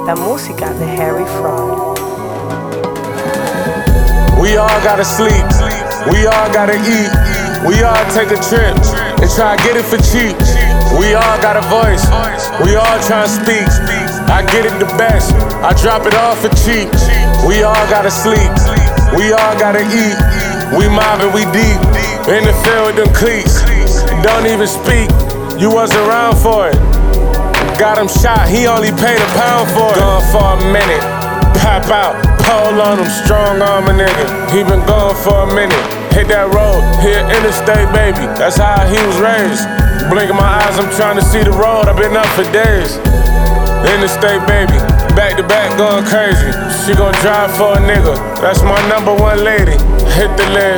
la música de Harry Fraud. We all gotta sleep, we all gotta eat, we all take a trip and try to get it for cheap. We all got a voice, we all try to speak. I get it the best, I drop it off for cheap. We all gotta sleep, we all gotta eat. We mobbing, we deep, in the field with them cleats. Don't even speak, you wasn't around for it. Got him shot, he only paid £1 for it. Gone for a minute, pop out, pole on him, strong arm a nigga. He been gone for a minute, hit that road, hit interstate baby. That's how he was raised. Blinking my eyes, I'm trying to see the road, I've been up for days. Interstate baby, back to back going crazy. She gon' drive for a nigga, that's my #1 lady. Hit the lid.